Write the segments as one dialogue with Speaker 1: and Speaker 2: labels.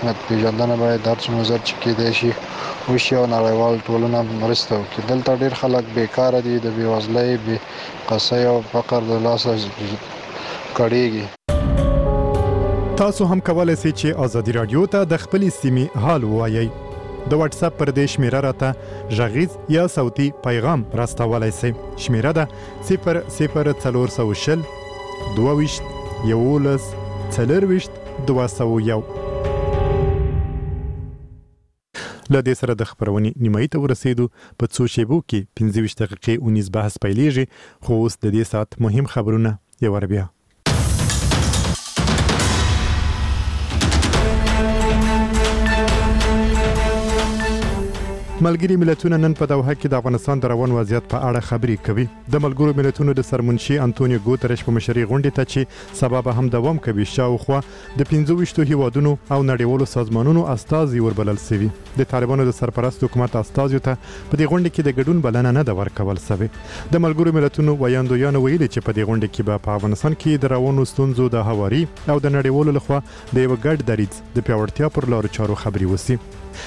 Speaker 1: رسمیت پیژندنه باید هر څومره زیات چې کېدای شي وشي او نړیوال ټولنه مرسته وکړي. دلته ډېر خلک بیکاره دي، د بېوزلۍ، بې قصۍ او فقر د لاسه کړېږي.
Speaker 2: تاسو هم کولای شئ چې آزادي رادیو ته د خپلې سیمې حال ووایئ. د واتس اپ پر دې شمیره راته غږیز یا صوتي پیغام راستولای شئ. شمیره ده 00420 22 11 40 201. له دې سره د خبرونې نیمایي ته ورسېدو. په څو شیبو کې 15 دقیقې 19 بحث پیلېږي، خو اوس د دې ساعت مهم خبرونه یو ور بیا. ملګری ملتونه نن په دوحه کې د افغانستان د روان وضعیت په اړه خبرې کوي. د ملګرو ملتونو د سرمنشي انټونیو ګوتریش په مشرۍ غونډې ته چې سبب هم دوام کوي، شاوخوا د 25 هیوادونو او نړیوالو سازمانونو استازي وربلل شوي. د طالبانو د سرپرست حکومت استازیو ته په دې غونډه کې د ګډون بلنه نه ده ورکول شوې. د ملګرو ملتونو ویاندویانو ویلي چې په دې غونډه کې به په افغانستان کې د روانو ستونزو د هواري او د نړیوالو لخوا د یو ګډ دریځ د پیاوړتیا پر لارو چارو خبرې وشي.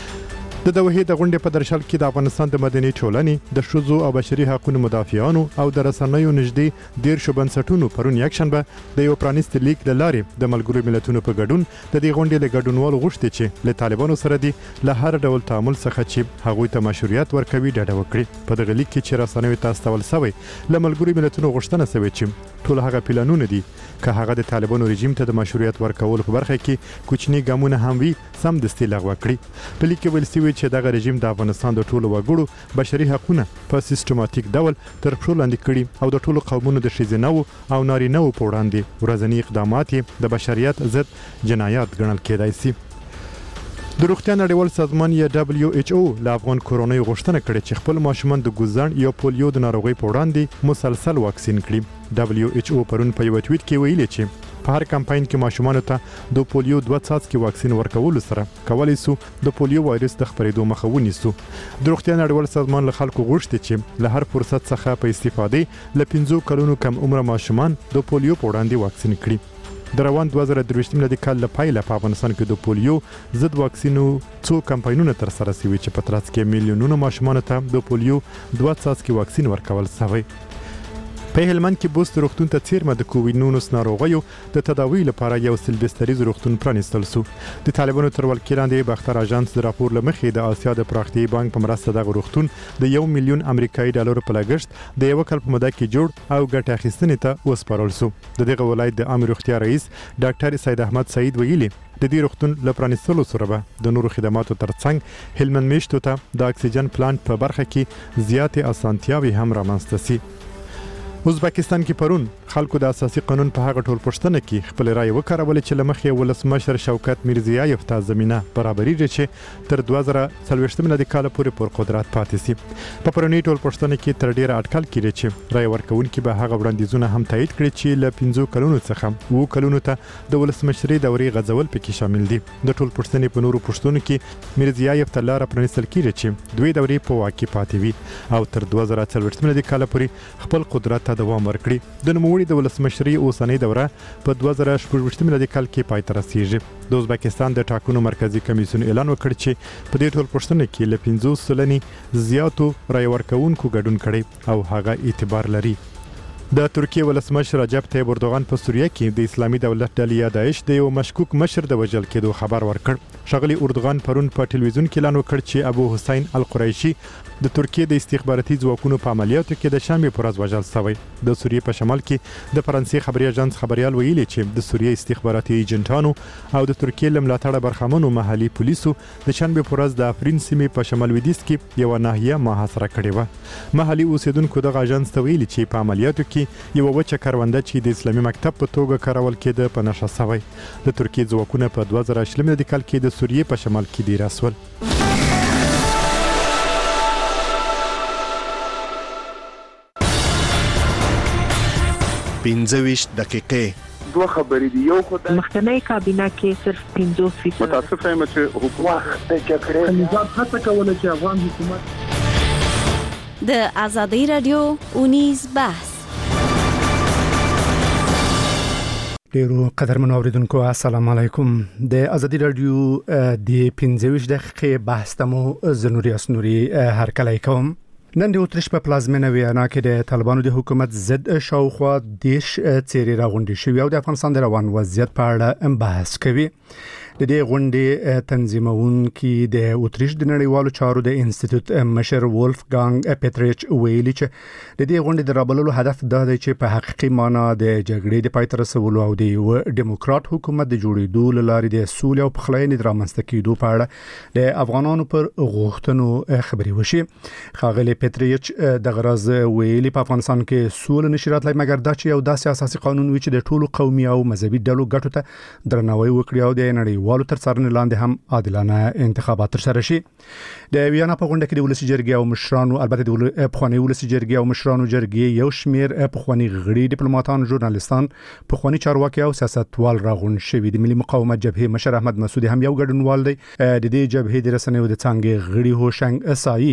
Speaker 2: د دوحې د غونډې په درشل کې د افغانستان د مدني ټولنې، د ښځو او بشري حقوقو مدافعانو او د رسنیو نږدې 13 بنسټونو پرون یکشنبه د یو پرانیستي لیک له لارې د ملګرو ملتونو په ګډون د دې غونډې له ګډونوالو غوښتي چې له طالبانو سره دي له هر ډول تعامل څخه چې هغوی ته مشروعیت ورکوي ډډه وکړي. په دغه لیک کې چې رسنیو ته استول شوی، له ملګرو ملتونو غوښتنه شوې چې ټول هغه پلانونه دي که هغه د طالبانو رژیم ته د مشروعیت ورکولو په برخه کې کوچني ګامونه هم وي، سمدستي لغوه کړي. په لیک کې ویل شوی چې دغه رژیم د افغانستان د ټولو وګړو بشري حقوقونه په سیستماتیک ډول تر پښو لاندې کړي او د ټولو قومونو د ښځینه او نارینه په وړاندې ورځنی اقدامات د بشریت ضد جنایات ګڼل کېدای شي. د روغتیا نړیوال سازمان یا WHO له افغان کورونې غوښتنه کړې چې خپل ماشومان د ګوزن یا پولیو د ناروغۍ په وړاندې مسلسل واکسین کړي. WHO پرون په یو ټویټ کې ویلي چې په هر کمپاین کې ماشومان ته د پولیو 2 څاڅکي واکسین ورکولو سره کولای شو د پولیو وایرس د خپرېدو مخه ونیسو. د روغتیا نړیوال سازمان له خلکو غوښتي چې له هر فرصت څخه په استفادې له 15 کلونو کم عمر ماشومان د پولیو په وړاندې واکسین کړي. د روان 2023 میلادي کال لپاره په افغانستان کې د پولیو ضد واکسینو څو کمپاینونه تر سره شوي چې په ترڅ کې میلیونونو ماشومان ته د پولیو 2 څاڅکي واکسین ورکول شوی. په هلمند کې بوست روغتون ته څیرمه د کووډ-19 ناروغیو د تداوی لپاره یو سلبستریز روغتون پرانیستل شو. د طالبانو تر ولکې لاندې باختر اژانس د راپور لمخې د آسیا د پراختیایي بانک په مرسته دغه روغتون د 1 میلیون امریکایي ډالر په لګښت د یو کال په موده کې جوړ او ګټه اخیستنې ته وسپارل شو. د دغه ولایت د عام روغتیا رئیس ډاکټر سید احمد سعید ویلي د دې روغتون له پرانیستلو سره به د نورو خدماتو ترڅنګ هلمند میشتو ته د اکسیجن پلانټ په برخه کې زیاتې اسانتیاوې هم رامنځته شي. ازبکستان کې پرون خلکو د اساسي قانون په هغه ټول پښتنه کې خپل رائے وکړول چې لمخې ولسمشر شوکت میرزیایف ته زمينه برابرېږي چې تر 2023 میلادي کال پورې پر قدرت پاتې شي. په پرونی ټول پښتنه کې تر ډیره اټکل کړي چې رائے ورکونکي به هغه وړاندیزونه هم تایید کړي چې له 15 کلونو څخه 2 کلونو ته د ولسمشري دورې غځول پکې شامل دي. د ټول پښتنې په نورو پښتونو کې میرزیایف ته لار پرانیستل کیږي چې دوی دورې په واقع پاتې وي او تر 2023 میلادي کال پورې خپل قدرت ته دوام ورکړي. د نوموړي د ولسمشري اوسنۍ دوره په 2018 میلادي کال کې پای ته رسیږي. د ازبکستان د ټاکنو مرکزی کمیسیون اعلان وکړ چې په دې ټول پښتنه کې له 50% زیاتو رای ورکوونکو ګډون کړي او هغه اعتبار لري. د ترکیه ولسمشر رجب طیب اردوغان په سوریه کې د اسلامي دولت ډلې داعش د یو مشکوک مشر د وژل کېدو خبر ورکړ. شغلی اردوغان پرون په ټلویزیون کې اعلان وکړ چې ابو حسین القریشي د ترکیه د استخباراتي ځواکونو په عملیاتو کې د شنبه پر ورځ وژل شوی. د سوریه په شمال کې د فرانسې خبري اژانس خبريال ویلي چې د سوریه استخباراتي ایجنټانو او د ترکیه لملاتړه برخمنو محلي پولیسو د شنبه پر ورځ د افرین سیمې په شمال لویدیځ کې یو ناحیه محاصره کړې و. محلي اوسیدونکو د اژانس ته ویلي چې په عملیاتو کې یو وچه کرونده چې د اسلامي مکتب په توګه کارول کېده په نشه شوی. د ترکیه ځواکونه په 2018 میلادي کال کې د سوریه په شمال کې دي رسول.
Speaker 3: 15 دقیقې
Speaker 4: دوه خبرې دي. یو خدای
Speaker 5: مخکنی کابینه کې صرف 50%
Speaker 4: متاسف یم چې حکومت د کړې نظام هڅه کوله چې افغان حکومت
Speaker 6: د آزادۍ رادیو اونیز بحث
Speaker 3: ډیرو قدرمنو اوریدونکو السلام علیکم. د ازادي رادیو د 15 دقیقې بحث تمو زنوري اسنوري هر کله کوم. نن د اتریش په پلازمینه ویانا کې د طالبانو د حکومت ضد شاوخوا دیش چیرې راغونډې شوې او د افغانستان د روان وضعیت په اړه بحث کوي. د دې غونډې تنظیمونکي د اتریش د نړیوالو چارو د انسټیټیوټ مشر وولفګانګ پیټریچ ویلي چې د دې غونډې د رابللو هدف دا دی چې په حقیقي معنی د جګړې د پای ته رسولو او د یو ډیموکرات حکومت د جوړېدو لپاره د سولې او پخلاینې د رامنځته کېدو په اړه د افغانانو پر غوښتنو خبرې وشي. ښاغلی پیټریچ د غرض ویلي په افغانستان کې سولې نشي راتلای مګر دا چې یو داسې اساسي قانون وي چې د ټولو قومي او مذهبي ډلو ګټو ته درناوی وکړي او د نړیوالو تر څارنې لاندې هم عادلانه انتخابات ترسره شي. د ویانا په غونډه کې د ولسي جرګې او مشرانو البته د پخوانی ولسي جرګې او مشرانو جرګې یو شمیر پخوانی غړي ډیپلوماټان ژورنالیستان پخوانی چارواکي او سیاستوال راغونډ شوي. د ملي مقاومت جبهې مشر احمد مسعودي هم یو ګډونوال دی. د دې جبهې د رسنیو د څنګه غړي هوشنګ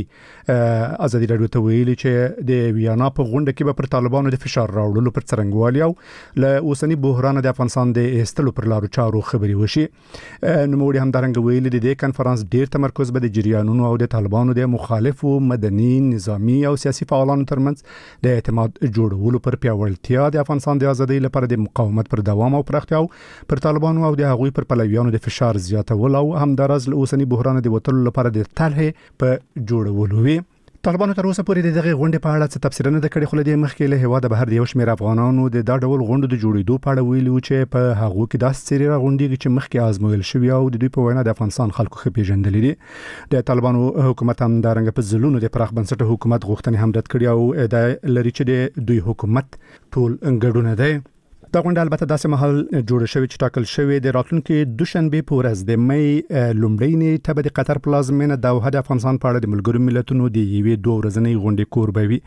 Speaker 3: اسایي ازادي رادیو ته ویلي چې د ویانا په غونډه کې به پر طالبانو د فشار راوړلو پر څرنګوالي او له اوسنی بحران د افغانستان د ایستلو پر لارو چارو خبري وشي. نوموړي هم درنګ ویلي د دې کانفرنس ډیر تمرکز به د جریانونو او د طالبانو د مخالفو مدني نظامی او سیاسي فعالانو ترمنځ د اعتماد جوړولو پر پیاوړتیا د افغانستان د ازادۍ لپاره د مقاومت پر دوام او پراختیا پر طالبانو او د هغوی پر پلویانو د فشار زیاتول او همدارس له اوسنی بحران د وټلو لپاره د طرحې په جوړولو وي. طالبانو تر اوسه پورې د دغه غونډې په اړه څه تفسیر نه کړی خو د مخکې له هوا د بهر د یو شمېر افغانانو د دا ډول غونډو د جوړېدو په اړه ویلي چې په هغه کې داسې سری راغونډېږي چې مخکې آزمویل شوی او د دوی په وینا د افغانستان خلکو ښه پیژندلې دي. د طالبانو حکومت هم د رنګ په ځلونو د پراخ بنسټه حکومت غوښتنې هم رد کړې او د لري چې د دوی حکومت ټول ګډونه دی. دا غونډه البته داسې مهال جوړ شوی چې ټاکل شوی د راتلونکي دوشنبه په ورځ د مې لومړۍ نیټه به د قطر پلازمینه دوحه د افغانستان په اړه د ملګرو ملتونو د یوې 2 ورځنۍ غونډې کوربوي.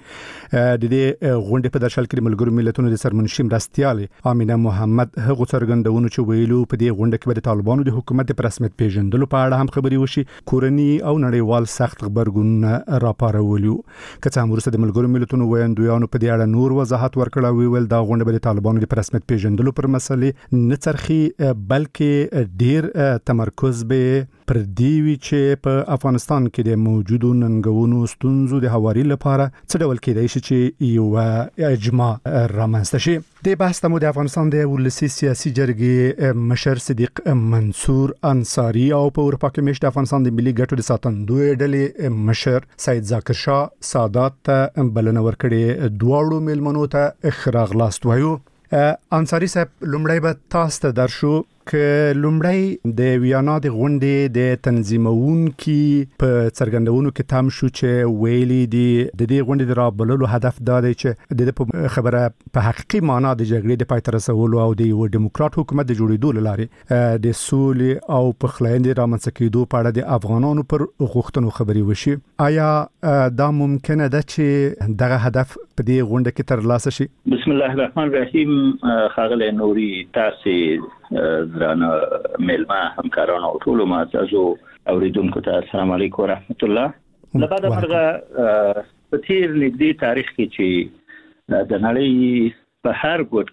Speaker 3: د دې غونډې په درشل کې د ملګرو ملتونو د سرمنشي مرستیال امینه محمد هغه څرګندونه چې ویلو په دې غونډه کې به د طالبانو د حکومت په رسمیت پیژندلو په اړه هم خبري وشي. کورنی او نړیوال سخت خبرګون راپارولیو. که څه هم وروسته د ملګرو ملتونو ویاندویانو په دې اړه نور وضاحت ورکړ او ویل دا غونډه به د طالبانو د رسمیت پیژندلو پر مسلې نه څرخي بلکې ډیر تمرکز به پر دی وی چې په افغانستان کې د موجودو ننګونو ستونزو د هواري لپاره څه ډول کېدای شي چې یو اجماع رامنځته شي. د بحث تمو د افغانستان د ولسي سیاسي جرګې مشر صدیق منصور انصاری او په اروپا کې مشت افغانستان د ملي ګټو د ساتندوی ډلې مشر سید ذاکر شاه سادات ته بلنه ورکړې. دواړو ملمنو ته اخراغلاست وایو. انصاری صاحب لومړی به تاسو ته درشو که لومړی د ویانا د غونډې د تنظیمونکي په څرګندونو کې تم شو چې ویلي دي د دې غونډې د رابللو هدف دا دی چې د خبره په حقیقي معنی د جګړې د پای ته رسولو او د یو ډیموکرات حکومت د جوړېدو لپاره د سولې او پخلاینې رامنځته کېدو په اړه د افغانانو پر غوښتنو خبري وشي. آیا دا ممکنه ده چې دغه هدف په دې غونډه کې ترلاسه شي؟
Speaker 7: بسم الله الرحمن الرحیم. خاغلی نوري تاسو درانه ملما همکارانو او ټول معززو اوریدونکو ته السلام علیکم ورحمت الله. لبعد مرغه په تیر نږدې تاریخ کې چې د نړۍ په هر ګوټ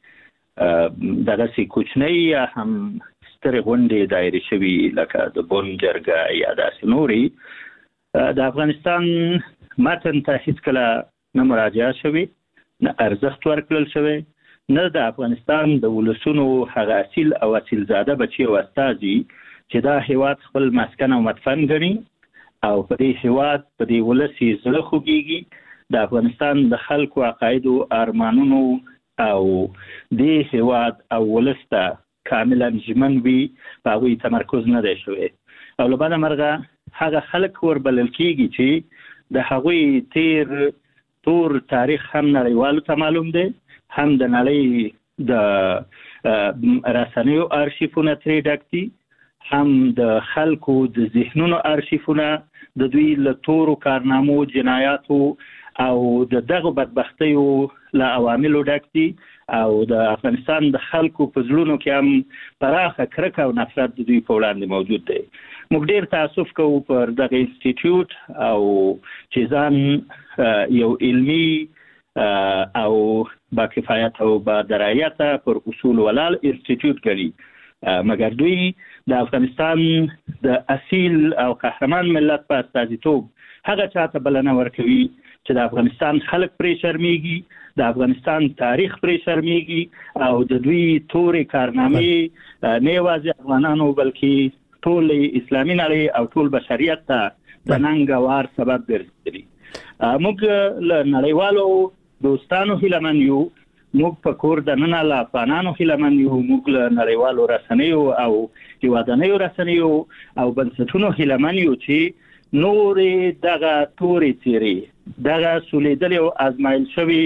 Speaker 7: کې دغه سي کوچنۍ یا هم سترې غونډې دایره شوي لکه د بون جرګه یا داسې نوري د افغانستان متن ته هیڅ کله نه مراجعه شوي نه ارزښت ورکړل شوی نه د افغانستان د ولسونو هغه اصیل او اصیل زاده بچي او استازي چې دا هیواد خپل مسکن او مدفن ګڼي او په دې هیواد په دې ولسي زړه خوږيږي د افغانستان د خلکو عقاید او ارمانونو او دې هیواد او ولسته کاملا ژمن وي په هغوی تمرکز نه دی شوی. او له بعده مرغه هغه خلک وربلل کېږي چې د هغوی تور تاریخ هم نړیوالو ته معلوم دی هم د نړۍ د رسنیو ارشیفونه ترې ډک دي هم د خلکو د ذهنونو ارشیفونه د دوی له تورو کارنامو جنایاتو او دغه بدبختیو له عواملو ډک دي او د افغانستان د خلکو په زړونو کې هم پراخه کرکه او نفرت د دوی په وړاندې موجود دی. موږ ډیر تاسف کوو پر دغه انسټیټیوټ او چې ځان یو علمي او با کفایت او با درایت پر اصول ولال انسټیټیوټ کړي، مګر دوی د افغانستان د اصیل او قهرمان ملت په استازیتوب هغه چاته بلنه ورکوي چې د افغانستان خلک پرې شرمېږي، د افغانستان تاریخ پرې شرمېږي او د دوی تورې کارنامې نه یوازې افغانانو بلکې ټول اسلامي نړۍ او ټول بشریت ته د ننګوار سبب ګرځي. موږ له نړیوالو دوستانو هیلمن یو، موږ په کور د نن له افغانانو هیلمن یو، موږ له نړیوالو رسنیو او هیوادنیو رسنیو او بنسټونو هیلمن یو چې نورې دغه تورې څیرې، دغه سولیدلې او ازمایل شوي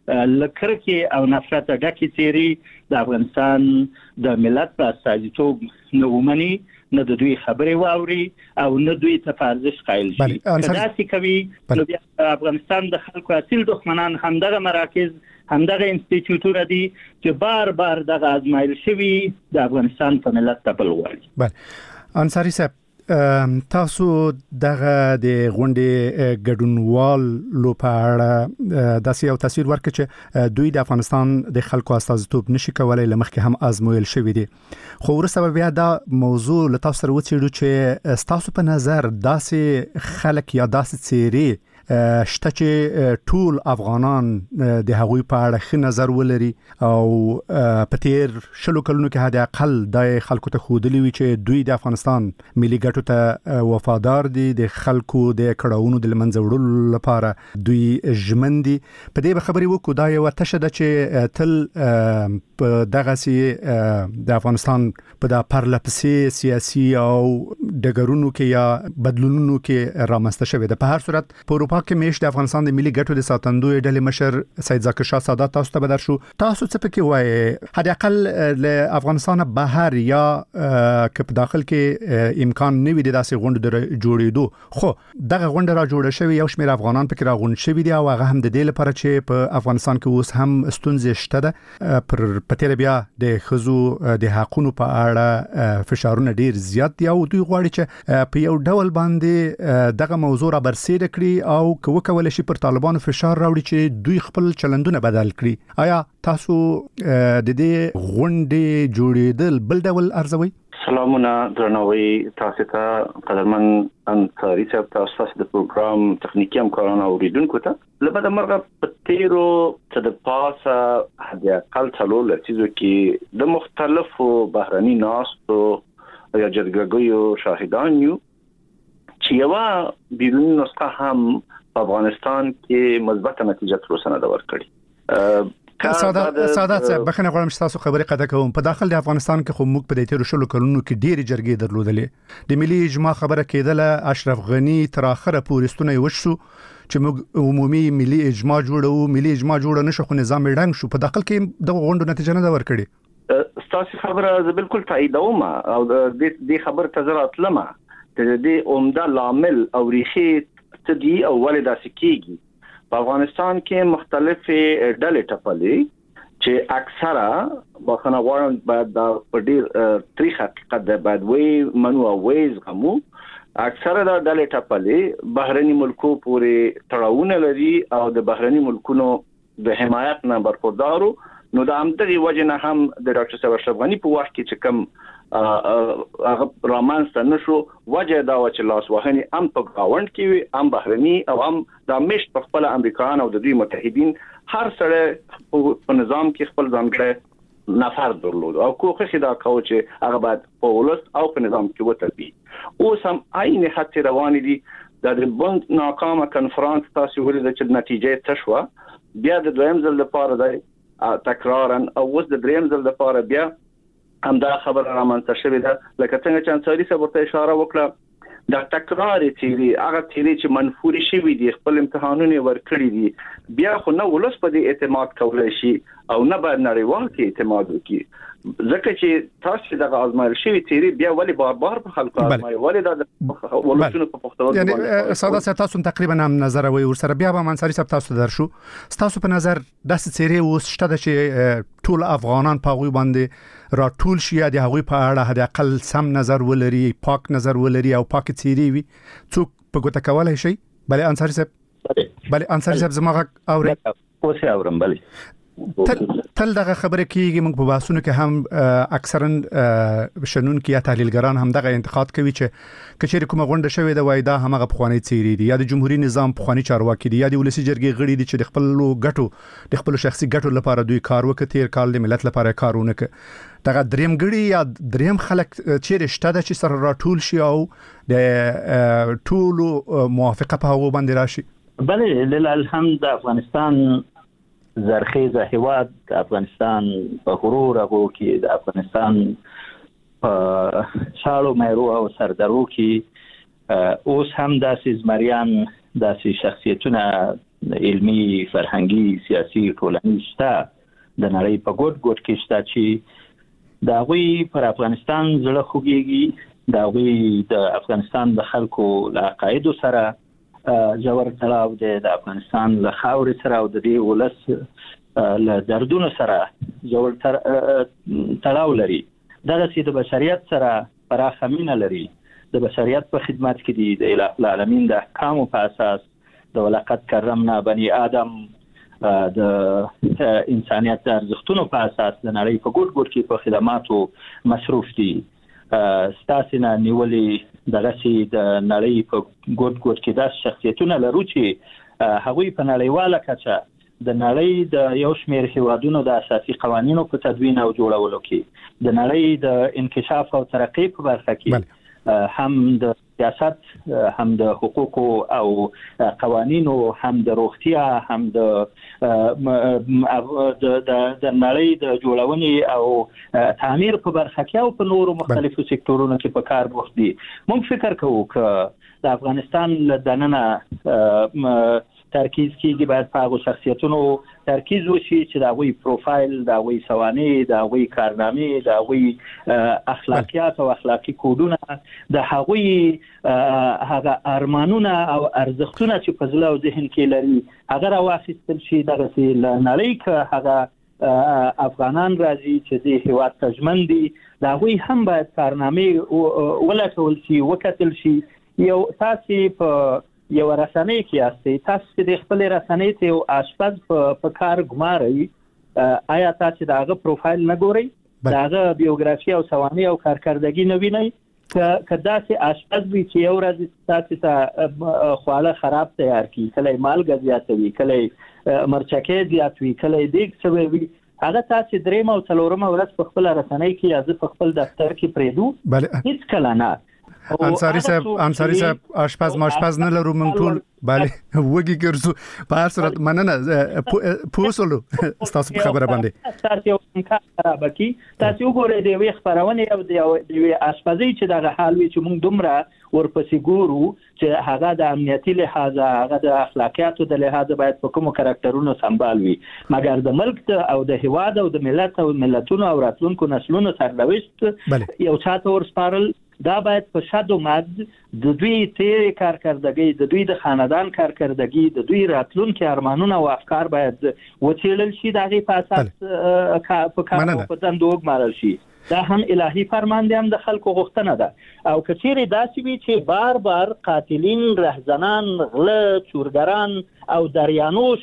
Speaker 7: لکرکې او نفرت ډکې څیرې د افغانستان د ملت په استازیتوب نه ومني، نه د دوی خبرې واوري او نه دوی ته ارزښت قایل شي. داسې کوي نو بیا افغانستان د خلکو اصیل دښمنان همدغه مراکز، همدغه انسټیټیوټونه دي چې بار بار دغه ازمایل شوي د افغانستان په ملت تپل غواړي.
Speaker 3: بله انصاری صاحب، تاسو دغه د غونډې ګډونوالو په اړه داسې یو تصویر ورکړئ چې دوی د افغانستان د خلکو استازیتوب نشي کولای، لمخکې هم ازمویل شوی دي، خو وروسته بیا دا موضوع له تاسو سره وڅېړو چې تاسو په نظر داسې خلک یا داسې څیرې شته چې ټول افغانان د هغوی په اړه ښه نظر ولري او په تیر شلو کلونو کې حد اقل د خلکو ته ښودلي وي چې دوی د افغانستان ملي ګټو ته وفادار دي، د خلکو د کړاوونو د منځه وړلو لپاره دوی ژمن دي. په دې به خبرې وکړو، دا یوه تشه ده چې تل په دغسې د افغانستان په د پرلپسې سیاسي او ډګرونو کې یا بدلونونو کې رامنځته شوې ده. په هر صورت په اروپا کې میشت د افغانستان د ملي ګټو د ساتندوی ډلې مشر سید ذاکر شاه سادات تاسو ته بدر شو، تاسو څه پکې وایي؟ حد اقل له افغانستان بهر یا که په داخل کې امکان نه وي د داسې غونډو د جوړېدو، خو دغه غونډه را جوړه شوې، یو شمېر افغانان پکې راغونډ شوي دي او هغه هم د دې لپاره چې په افغانستان کې اوس هم ستونزې شته ده. په تیر بیا د ښځو د حقونو په اړه فشارونه ډیر زیات دي او دوی غواړي چې په یو ډول باندې دغه موضوع را برسېره کړي او که وکولی شي پر طالبانو فشار راوړي چې دوی خپل چلندونه بدل کړي. آیا تاسو د دې غونډې جوړېدل بل ډول ارزوي؟
Speaker 8: سلامونه، درناوی تاسو ته، قدرمن انصاری صاحب، تاسو د پروګرام تخنیکی همکاران او اوریدونکو ته. لبد مرغه په تیرو څه د پاسه د اقل څلور لسیزو کې د مختلفو بهرني ناستو یا جرګه‌ګیو شاهدان یو چې یوه بیرونی نسخه هم په افغانستان کې مثبت نتیجه تر اوسه نه ورکړي.
Speaker 3: سادات صاحب، بخښنه غواړم چې تاسو خبرې قطع کوم. په داخل د افغانستان کې خو موږ په دې تیرو شلو کلونو کې ډېرې جرګې درلودلې، د ملي اجماع خبره کېدله، اشرف غني تر اخره پورې ستونی وشو چې موږ عمومي ملي اجماع جوړو، ملي اجماع جوړ نه شو خو نظام ډنګ شو. په داخل کې د غونډو نتیجه نه ورکړي.
Speaker 8: تاسو خبره زه بالکل تاییدوم او د خبر تزرات لمه د دې عمده لامل او ریښې څه دي او ولې داسې کیږي. په افغانستان کې مختلفې ډلې ټپلې چې اکثره بخنه غواړم باید دا په ډیر تاریخ حقیقت ده باید وی منو او وی زغمو. اکثره دا ډلې ټپلې بهرني ملکو پورې تړاوونه لري او د بهرني ملکونو د حمایت نه برخوردارو. نو د همدغه وجه نه هم د ډاکټر صاحب اشرف غني په وخت کې چې کوم هغه رامنځته نشو، وجه دا و چې لاس وهنې هم په گاوند کې وي، هم بهرني او هم د مشت په خپل امریکایان او د دوی متحدین هر سره په نظام کې خپل ځانګړی نفر درلود او کوښښ دا کاوه چې هغه باید په ولس او په نظام کې وتربي. اوس هم عین هڅې روانې دي. د بند ناکامه کنفرانس تاسو ولید چې نتیجه څه شو، بیا د دویم ځل لپاره دی تکرارا او اوس د دریم ځل لپاره بیا هم دا خبره رامنځته شوې ده. لکه څنګه چې انصاری صاحب ورته اشاره وکړه، دا تکرار تیری هغه تیری چې منفوري شوی دي، خپل امتحانونه ورکړي دي، بیا خو نه ولس په دې اعتماد کولای شي او نه باید نړیوال کې اعتماد وکړي. ځکه چې تاسو د آزمایل شوی تیری بیا ولی بار په خلکو آزمایي ولی دا ولسونو په پښتو
Speaker 3: یعنی ساده تاسو تقریبا هم نظر وي ورسره بیا به انصاری صاحب تاسو درشو. تاسو په نظر داسې تیری اوس شته چې ټول افغانان په غوي باندې را ټول شي د هغوی په اړه حد اقل سم نظر ولري، پاک نظر ولري او پاک تیری وي، څوک په ګوته کولای شي؟ بله انصاری صاحب، بله انصاری صاحب زما غږ اوري؟
Speaker 7: اوس یې اورم بلی
Speaker 3: تل دغه خبره کیږي موږ په بحثونو کې هم اکثرا شنون کې یا تحلیلګران هم دغه انتقاد کوي چې کچېر کومه غونډه شوې د وایدا همغه پخوانی چیرې دي یا د جمهوریت نظام پخوانی چارواکي دي یا د ولسی جرګې غړي دي چې د خپل ګټو د خپل شخصي ګټو لپاره دوی کار وکړي تیر کال د ملت لپاره کارونه کوي دغه دریم غړي یا دریم خلک چیرې شته چې سره راټول شي او د ټول موافقه په هغه باندې راشي
Speaker 7: بله لله الحمد افغانستان زرخیزه هیواد د افغانستان په غرور هغو کې د افغانستان په شاړو میرو او سردرو کې اوس هم داسې زمریان داسې شخصیتونه علمي فرهنګي سیاسي ټولنیز شته د نړۍ په ګوټ ګوټ کې شته چې د هغوی پر افغانستان زړه خوږیږي د هغوی د افغانستان د خلکو له عقایدو سره جوړ تړاو د افغانستان له خاورې سره او د دې ولس له دردونو سره جوړ تړاو لري دغه چې د بشریت سره پراخه مینه لري د بشریت په خدمت کې دي د الٰه العالمین د احکامو په اساس د ولقد کرمنا بني آدم د انسانیت د ارزښتونو په اساس د نړۍ په ګوټ ګوټ کې په خدماتو مصروف دي ستاسو نه نیولې دغه چې د نړۍ په ګوټ ګوټ کې داس شخصیتونه لرو چې هغوی په نړیواله کچه د نړۍ د یو شمېر هیوادونو د اساسي قوانینو په تدوین او جوړولو کې د نړۍ د انکشاف او ترقۍ په برخه کې هم د سیاست هم د حقوقو او قوانینو هم د روغتیا هم د نړۍ د جوړونې او تعمیر په برخه کې او په نورو مختلفو سکتورونو کې په کار بوخت دي موږ فکر کوو چې د افغانستان دننه ترکیز کیږي باید په هغو شخصیتونو ترکیز وشي چې د هغوی پروفایل د هغوی سوانح د هغوی کارنامې د هغوی اخلاقیات او اخلاقی کودونه د هغوی هغه ارمانونه او ارزښتونه چې په زړه او ذهن کې لري هغه راواخیستل شي دغه چې له نړۍ کې هغه افغانان راځي چې د هیواد ته ژمن دي د هغوی هم باید کارنامې ولټول شي وکتل شي یو تاسو په یو رسنۍ کې یاستئ تاسو د خپل رسنۍ ته یو آشپز په کار ګمارئ آیا تاسو د هغه پروفایل نه ګورئ د هغه بیوګرافي او سوانح او کارکردګي نه وینئ که داسې آشپز وي چې یو ورځ تاسو ته خواړه خراب تیار کړي کله مالګه زیاته وي کله مرچکې زیات وي کله دیګ سوی وي هغه تاسو دریم او څلورم ورځ په خپل رسنۍ کې یا په خپل دفتر کې پریدو هیڅ کله نه
Speaker 3: انصاری صاحب آشپز ماشپز نه لرو موږ ټول bale وګي ګرځو په هر صورت مننه پوسولو تاسو خبره باندې
Speaker 7: تاسو یو کار خراب کی تاسو وګورئ د وی خبرونه او د وی آشپزي چې دغه حال وی چې موږ دومره ورپسې ګورو چې هغه د امنیتي لحاظ هغه د اخلاقیاتو د لحاظ باید په کومو کاراکټرونو سمبال وي مګر د ملک او د هیواد او د ملت او ملتونو او راتلونکو نسلونو سرنوشت یو چاته ورسپارل دا باید په شادو مد د دوی تیر کارکردګي د دوی د خاندان کارکردګي د دوی راتلونکو ارمانونه او افکار باید وڅېړل شي دغه په اساس په کار په دندوګ مارل شي دا هم الهي فرمان دی هم د خلکو غوښتنه ده او کچېره داسې وي چې بار بار قاتلین رهزنان غله چورګران او دریانوش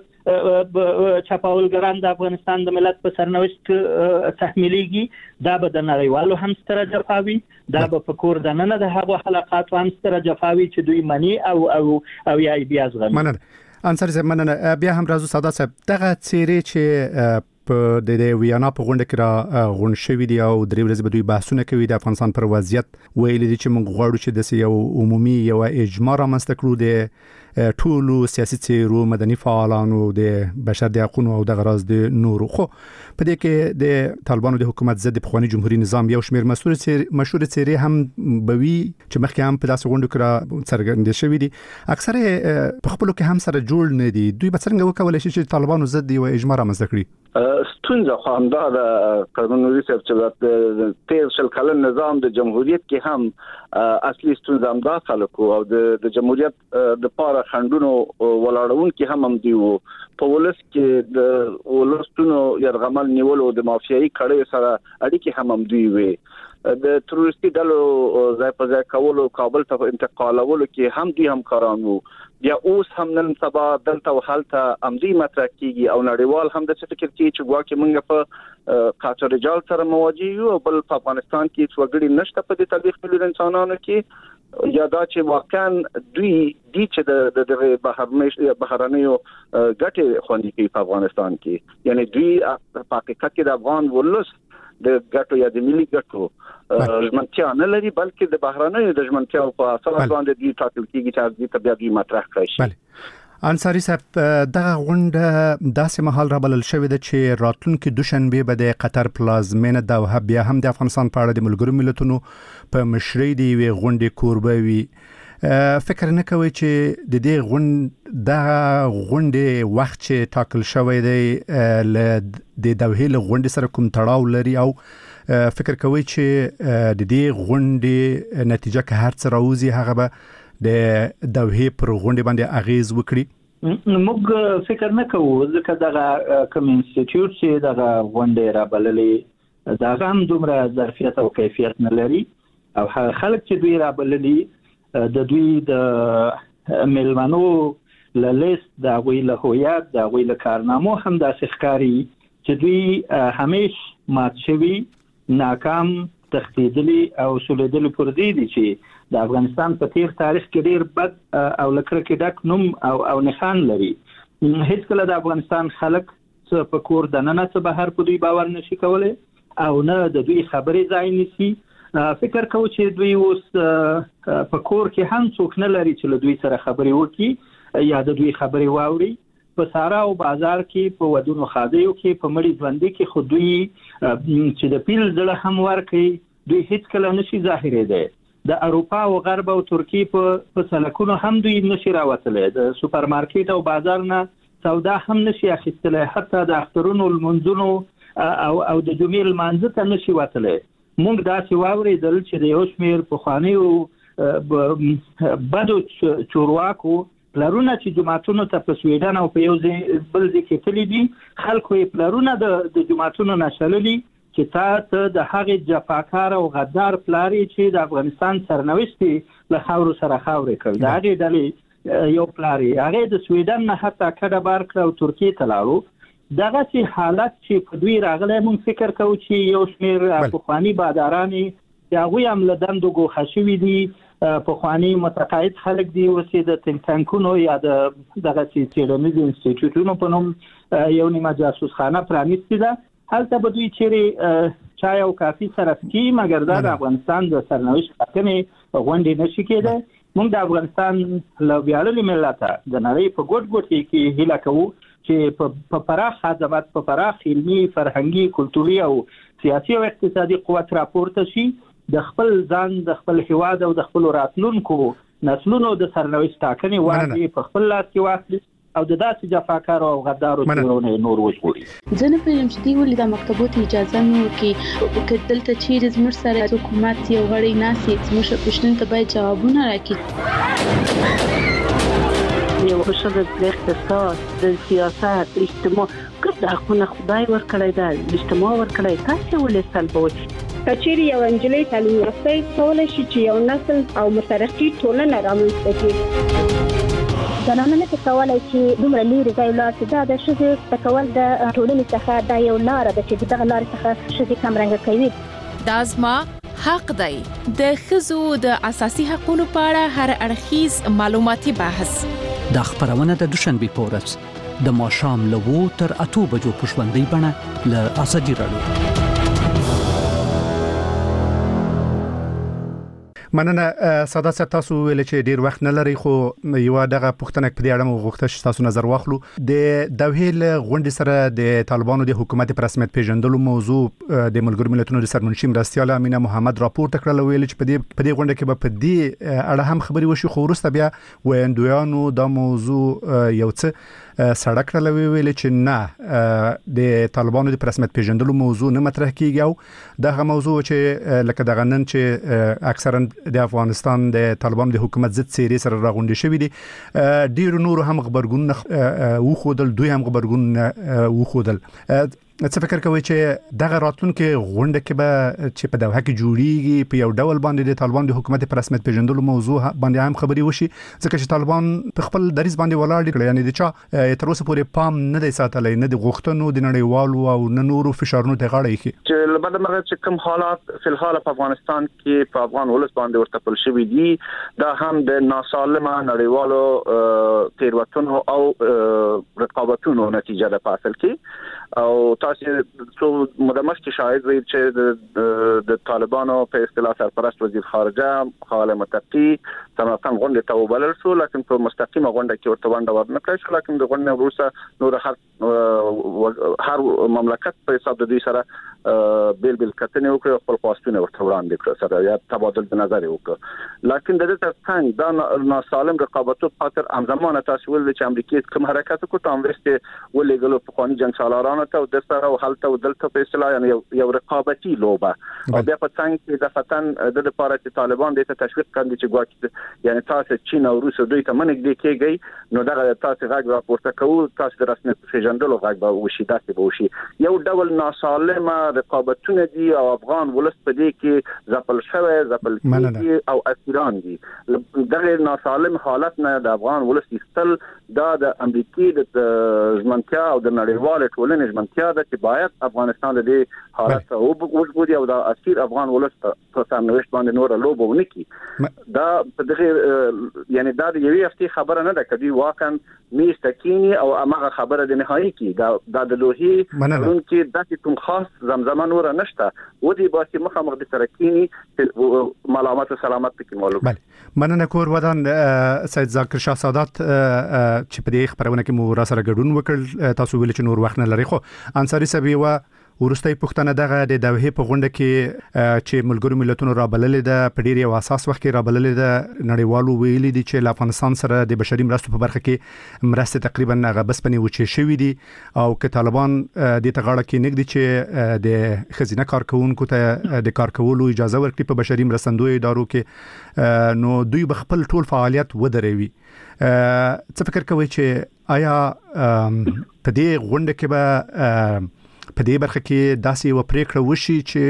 Speaker 7: چاپاولګران د افغانستان د ملت په سرنوشت تحمیلېږي دا به د نړیوالو هم ستره جفاوي دا به په کور دننه د هغو حلقاتو هم ستره جفاوي چې دوی مني او یا بیا زغمي
Speaker 3: مننه انصاری صاحب مننه بیا هم راځو ساده صاحب دغه چیرې چې په د ویانا په غونډه کې را غونډ شوې دي او درې ورځې به دوی بحثونه کوي د افغانستان پر وضعیت ویل دي چې موږ غواړو چې د یو عمومي یو اجماع رامنځته کړو د ټولو سیاسي څیرو مدني فعالانو د بشر د حقوقو او د غراض د نورو خو په دې کې د طالبانو د حکومت ضد پخوانی جمهوریت نظام یو شمېر مشهور څیرې هم بوي چې مخکې هم په داسې غونډو کې را څرګند شوي دي اکثره په خپلو کې هم سره جوړ نه دي دوی به څنګه وکولای شي چې طالبانو ضد یو اجماع رامنځته کړي
Speaker 8: ستونزه خو هم دا د قانوني سیاست د تیر شل کلن نظام د جمهوریت کې هم اصلي ستونزه هم دا خلکو او د جمهوریت د پاره خندونو ولاړون کې هم دی په ولس کې د ولستونو يرغمل نیولو د مافیایي کړي سره اړیکې هم دی وي د تروریستي ډلو ځای په ځای کولو کابل ته انتقالولو کې هم دوی همکاران وو. بیا اوس هم نن سبا دلته وحالته عمدي مطرح کیږي او نړیوال هم د څه فکر کوي چې ګواکې موږ په قاچاق رجال سره مواجه یو او بل په افغانستان کې څو وګړي نشته په دې تاریخ ملي انسانانو کې یا دا چې واقعا دوی چې د بهرنیو ګټې خوندي کوي په افغانستان کې، یعنی دوی په حقیقت کې د افغان ولس د ګټو یا د ملي ګټو ژمنتیا نه لري، بلکې د بهرنیو د ژمنتیا په اساس باندې دوی ټاکل کیږي چې د طبيعي دوی مطرح کړي شي.
Speaker 3: انصاری صاحب دغه غونډه داسې مهال را بلل شوې ده چې راتلونکي دوشنبه به د قطر پلازمینه دوحه بیا هم د افغانستان په اړه د ملګرو ملتونو په مشرۍ دی غونډې کوربه وي. فکر نه کوي چې د دې غونډې وخت چې ټاکل شوی دی د دوحې له غونډې سره کوم تړاو لري او فکر کوي چې د دې غونډې نتیجه که هر څه راوځي هغه به د دوحې پر غونډې باندې اغیز وکړي؟
Speaker 7: موږ فکر نه کوو ځکه دغه کوم انسټیټیوټ چې دغه غونډې را بللې دغه هم دومره ظرفیت او کیفیت نه لري او خلک چې دوی را بللي د دوی د ملمنو له لیست د غوی له هویت د غوی له کارنامو هم د ښکاری چې دوی همیش مات شوی، ناکام، تخفیدلی او سولیدلی پر دي چې د افغانستان په تیر تاریخ کې ډیر بد او لکه کې ډک نوم او نښان لري. هیڅ کله د افغانستان خلک څه په کور د ننه څه بهر په دوی باور نشي کولای او نه د دوی خبرې ځای نشي. فکر کوم چې دوی اوس په کور کې هم څوک نه لري چې له دوی سره خبرې وکړي یا د دوی خبرې واوري. په سارا او بازار کې په ودونو خادیو کې په مړي ژوندۍ کې خو دوی چې د پیل ځله هم ورکي دوی هیڅ کله نشي ظاهرې ده. د اروپا او غرب او ترکی په سلکونو هم دوی نشي راوتلې، د سوپر مارکیټ او بازار نه سودا هم نشي اخیستلې، حتی د اخترونو المنځونو او د جمعې لمانځه ته نشي وتلې. موږ داسې واورېدل چې د یو شمېر پخوانیو بدو چورواکو پلرونه چې جماعتونو ته په سویډن او په یو بل ځای کې تللي دي، خلکو یې پلرونه د جماعتونو نشللي چې تاسو د هغې جفاکار او غدار پلار چې د افغانستان سرنوشت له خاورو سره خاورې کړ. د هغې ډلې یو پلار یې هغې د سویډن نه حتی کډه بار کړه او ترکیې ته لاړو. دغه چې حالت چې په دوی راغلی موږ فکر کوو چې یو شمېر پخواني باداران چې هغوی هم له دندو ګوښه شوي دي، پخواني متقاعد خلک دي، اوس یې د تنک ټانکونو یا د دغسې څېړنیزو انسټیټیوټونو په نوم یو نیمه جاسوسخانه پرانیستې ده. هلته به دوی چیرې چای او کافي سره څښي، مګر دا د افغانستان د سرنوشت ټاکنې غونډې نشي کېدی. موږ د افغانستان له ویاړلي ملته د نړۍ په ګوټ ګوټ کې هیله کوو چې په پراخ عظمت، په پراخ علمي، فرهنګي، کلتوري او سیاسي او اقتصادي قوت راپورته شي، د خپل ځان، د خپل هیواد او د خپل راتلونکو نسلونو د سرنوشت ټاکنې واجب په خپل لاس کې واخلي او د داسې جفاکارو او غدارو چورونه نور وژغوري.
Speaker 9: زه نه پوهیږم چې دوی ولې د مکتبونو اجازه نه ورکوي. که دلته چیرې زموږ سره حکومت یو غړی ناسي، زموږ پوښتنو ته باید جوابونه راکړي.
Speaker 5: یو بشر د اقتصاد، د سیاست، اجتماع ګرد حقونه خدای ورکړی دی، اجتماع ورکړی، تاسو ولې سلبوي؟
Speaker 10: کچېرې یو انجلۍ تعلیم یافته کولای شي چې یو نسل او مترقي ټولنه رامنځته کړي.
Speaker 11: زنانه نه کولای چې دومره لري ځای لاړ شي. دا د ښځې تکول د ټولنې څخه دا یو لاره ده چې دغه لارې څخه ښځې کمرنګه کوي.
Speaker 6: دا زما حق دی. د ښځو د اساسي حقوقو په اړه هر اړخیز معلوماتي بحث
Speaker 12: د خبرونه د دوشنبه په ورځ د ماښام له 2 تر 8 بجو په ژوندۍ بڼه له ازادي راډیو.
Speaker 3: مننه ساده صاحب، تاسو ویل چې ډیر وخت نه لري، خو یو دغه پښتنه په دې اړه مو غوښته چې تاسو نظر واخلو. د دوحې له غونډې سره د طالبانو د حکومت پر رسمیت پیژندلو موضوع د ملګرو ملتونو د سرمنشي مرستیال امینه محمد راپورته کړل، ویل چې په دې غونډه کې به په دې اړه هم خبري وشي، خو وروسته بیا ویندویانو دا موضوع یو څه سړک را ویل چې نه د طالبانو د رسمیت پیژندلو موضوع نه مطرح کیږي او دغه موضوع چې لکه دغه نن چې اکثرا د افغانستان د طالبانو د حکومت ضد سیري سره راغونډي شوې دي، ډیر نور هم خبرګون وخودل، دوی هم خبرګون وخودل. څه فکر کوي چې دغه راتلونکي غونډه کې به چې په دوحه کې جوړیږي په یو ډول باندې د طالبان د حکومت پر رسمیت پیژندلو موضوع باندې هم خبري وشي ځکه چې طالبان په خپل دریځ باندې ولاړ دي یعنی د چا تر اوسه پورې پام نه دی ساتلی نه د غوښتنو د نړیوالو او نه نورو فشارونو ته غاړه ایښي
Speaker 8: چې لبد مرغه چې کوم حالات په الحال په افغانستان کې په افغان ولس باندې ورته پل شوی دي دا هم د ناسالمه نړیوالو تیروتنو او رقابتونو نتیجه ده په اصل کې او تاسو څو مدمش کې شاهد وي چې د طالبانو په اصطلاح سرپرست وزیر خارجه خالد متقی سمارقند غونډه ته وبلل شو لکن په مستقیمه غونډه کې ورته ونډه ورنکړل شو لکن د غونډې وروسته نور هر مملکت په حساب د دې سره بیل کتنې وکړي خپل پاستونه ورته وړاندې کړ سره یا تبادل نظر وکړ لکن د دې ترڅنګ دا ناسالم رقابتو خاطر همزمان تاسو ول چې امریکا کوم حرکت وکړ تام ورسته ولېګلو په قانوني جنگ سالارانو ته د سره او حالت او دلته په اصطلاح یعنی یو رقابتي لوبه او بیا په څنګه کې د فتن د لپاره چې طالبان د تشویق کړي چې ګواکې یعنی تاسو چین او روس دوی ته منګ دي کېږي نو دا تاسو غږ راپورته کوو تاسو د رسمي پیژندلو غږ به وشي داسې به وشي یو ډول ناسالمه رقابتونه دي او افغان ولس په دې کې ځپل شوی ځپل کېږي او اسیران دي دغه ناسالم حالت نه د افغان ولس استل دا د امریکای د ځمنتیا او د نړیوال ټولنې ځمنتیا د چې باید افغانستان د حالت او وګوري او د اسیر افغان ولس په سرنوشت باندې نور لوبو ونکي دا په دغه یعنی دا د یوې هفتې خبره نه ده کدي واقعا میستکینی او هغه خبره د نهایی کې دا د لوهي رون کې د کوم خاص زمزمه نور نشته و دې باسي مخامخ د سرکینی ملامت او سلامت کې معلوم
Speaker 3: بله مننه کور ودان سید ذاکر شاه سادات چې په دې خبرونه کې مو را سره ګډون وکړ تاسو ویل چې نور وخت نه لري خو انصاری صاحب و ورستۍ پښتنه دغه د دوحې په غونډه کې چې ملګرو ملتونو را بللې ده په ډیر یو اساس وخت کې را بللې ده نړیوالو ویلي دي چې افغانستان سره د بشري مرستو په برخه کې مرسته تقریبا هغه بس پني وچې شوې دي او که طالبان د تغاړه کې نګدي چې د خزینه کارکونکو ته د کار کولو اجازه ورکړي په بشري مرستندوی ادارو کې نو دوی بخپل ټول فعالیت ودروي څه فکر کوي چې آیا په دې غونډه کې به په دې برخه کې داسې یو پریکړه وشي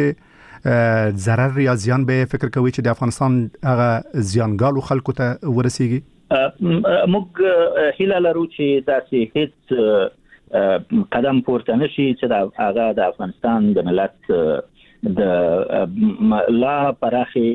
Speaker 3: چې ضرر یا زیان به فکر کوي چې د افغانستان هغه زیانګالو خلکو ته ورسیږي
Speaker 7: موږ هیله لرو چې داسې هیڅ قدم پورته نشي چې د هغه د افغانستان د ملت د لا پراخي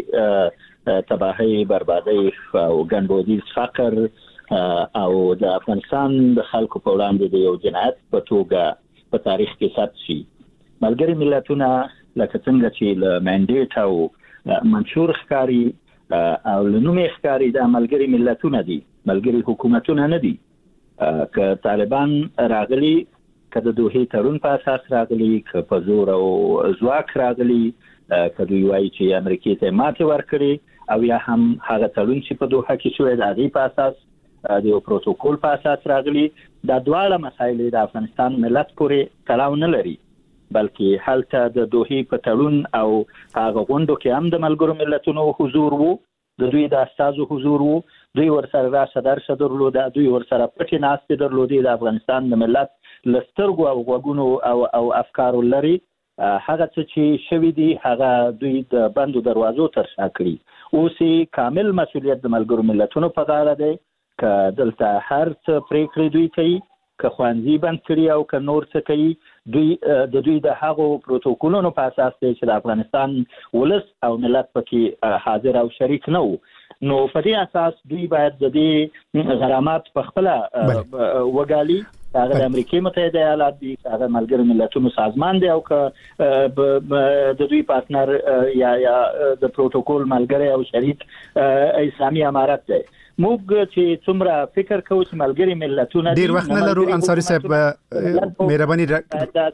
Speaker 7: تباہي بربادي او ګنبودیز فقر او د افغانستان د خلکو په وړاندې د یو جنایت په توګه په تاریخ کې ثبت شي ملګری ملتونه لکه څنګه چې له منډیټ او منشور ښکاری او لنومي ښکاری د ملګری ملتونه دي ملګری حکومتونه نه دي که طالبان راغلي که د دوحې تړون په اساس راغلي که په زور او ځواک راغلي که دوی وایي چې امریکا ته ماته ورکړي او یا هم هغه تړون چې په دوحه کې شوی د هغې په اساس د یو پروتوکول په اساس راغلي دا دواړه مسایل د افغانستان ملت پورې تړاو نه لري بلکې هلته د دوحې په تړون او هغه غونډو کې هم د ملګرو ملتونو حضور وو د دوی د استازو حضور وو دوی ورسره راشه درشه درلود دوی ورسره پټې ناستې درلودې د افغانستان د ملت لسترګو او غوږونو او افکارو لري هغه څه چې شوي دي هغه دوی د بندو دروازو تر شا کړي اوس کامل مسؤلیت د ملګرو ملتونو په غاړه دی که دلته هر څه پریکړې دوی کوي که خوانځي بند کړي او که نور څه کوي دوی د هغو پروتوکولونو په اساس دی چې د افغانستان ولس او ملت پکې حاضر او شریک نه وو نو په دې اساس دوی باید د دې غرامات په خپل وګالي هغه د امریکای متحده ایالات دي هغه ملګرو ملتونو سازمان دی او که د دوی پارتنر یا د پروتوکول ملګری او شریک اسلامي امارت دی موږ چې څومره فکر کوو چې ملګری ملتونه
Speaker 3: ډیر وخت نه لرو انصاری صاحب مهرباني
Speaker 7: د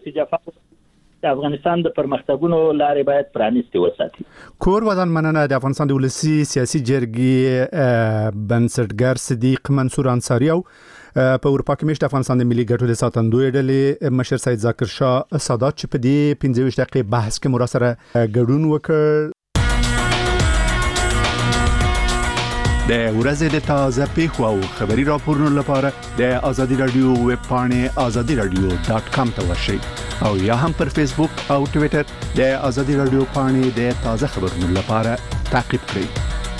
Speaker 7: افغانستان د پرمختګونو لارې باید پرانیستي وساتي
Speaker 3: کور ودان مننه د افغانستان د ولسی سیاسي جرګې بنسټګر صدیق منصور انصاری او په اروپا کې مشت افغانستان د ملي ګټو د ساتندوی ډلې مشر سید ذاکر شاه سادات چې په دې 15 دقیقې بحث کې مراسره ګډون وکړ
Speaker 2: د ورځې د تازه پیښو او خبري راپورونو لپاره د ازادي رادیو ویب پاڼې azadiradio.com ته ورشئ او یا هم پر فیسبوک او ټوئیټر د ازادي رادیو پاڼې د تازه خبرونو لپاره تعقیب کړئ.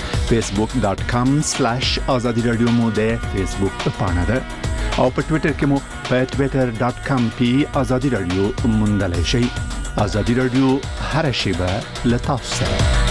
Speaker 2: facebook.com/azadiradio مو د فیسبوک پاڼه ده او په ټوئیټر کې مو په twitter.com/azadiradio موندلای شئ. ازادي رادیو هر شیبه له تاسو سره.